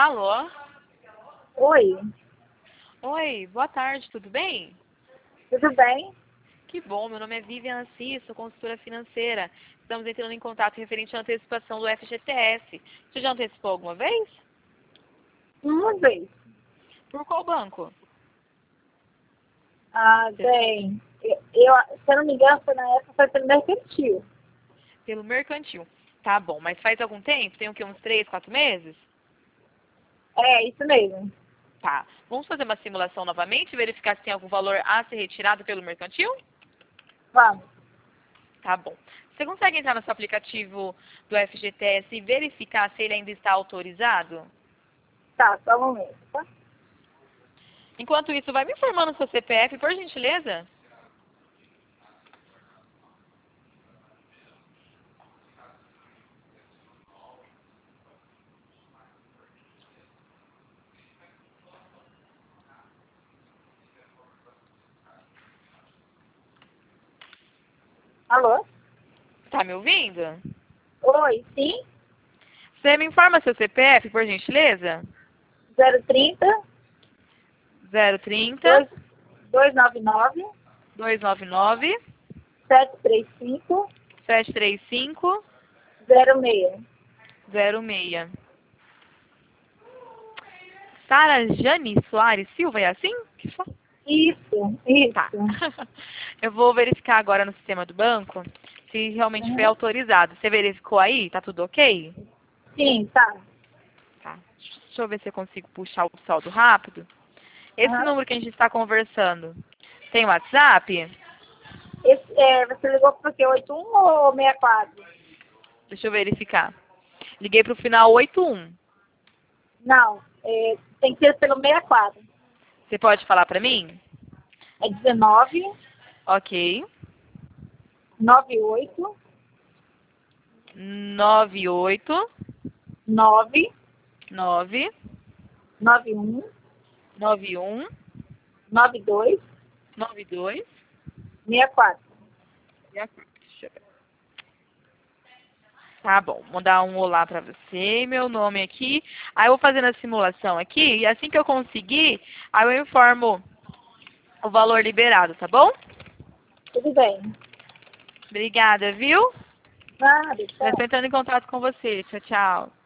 Alô? Oi, Oi, boa tarde, tudo bem? tudo bem? Que bom, meu nome é Vivian Assis, sou consultora financeira. Estamos entrando em contato referente à antecipação do FGTS. Você já antecipou alguma vez? Uma vez. Por qual banco? Bem, se eu não me engano, foi na época, foi pelo mercantil. Pelo Mercantil. Tá bom, mas faz algum tempo? Tem o quê? Uns 3, 4 meses? É, isso mesmo. Tá. Vamos fazer uma simulação novamente e verificar se tem algum valor a ser retirado pelo Mercantil? Vamos. Tá bom. Você consegue entrar no seu aplicativo do FGTS e verificar se ele ainda está autorizado? Tá, só um momento, tá? Enquanto isso, vai me informando o seu CPF, por gentileza? Alô? Tá me ouvindo? Oi, sim? Você me informa seu CPF, por gentileza? 030 030 2, 299 299 735 735 06. 06. Sara Jane Soares Silva, é assim? Isso, Tá. isso. Eu vou verificar agora no sistema do banco se realmente foi Uhum. autorizado. Você verificou aí? Tá tudo ok? Sim, tá. Tá. Deixa eu ver se eu consigo puxar o saldo rápido. Esse Uhum. número que a gente está conversando tem WhatsApp? Você ligou para o quê? 81 ou 64? Deixa eu verificar. Liguei pro final 81. Não, tem que ser pelo 64. Você pode falar pra mim? É 19 Ok. 98 98 9 9 91 91 92 92 64. 64. Deixa eu ver. Tá bom, vou dar um olá pra você, meu nome aqui. Aí eu vou fazendo a simulação aqui e assim que eu conseguir, aí eu informo o valor liberado, tá bom? Tudo bem. Obrigada, viu? Nada, Já tchau. estou entrando em contato com você. Tchau, tchau.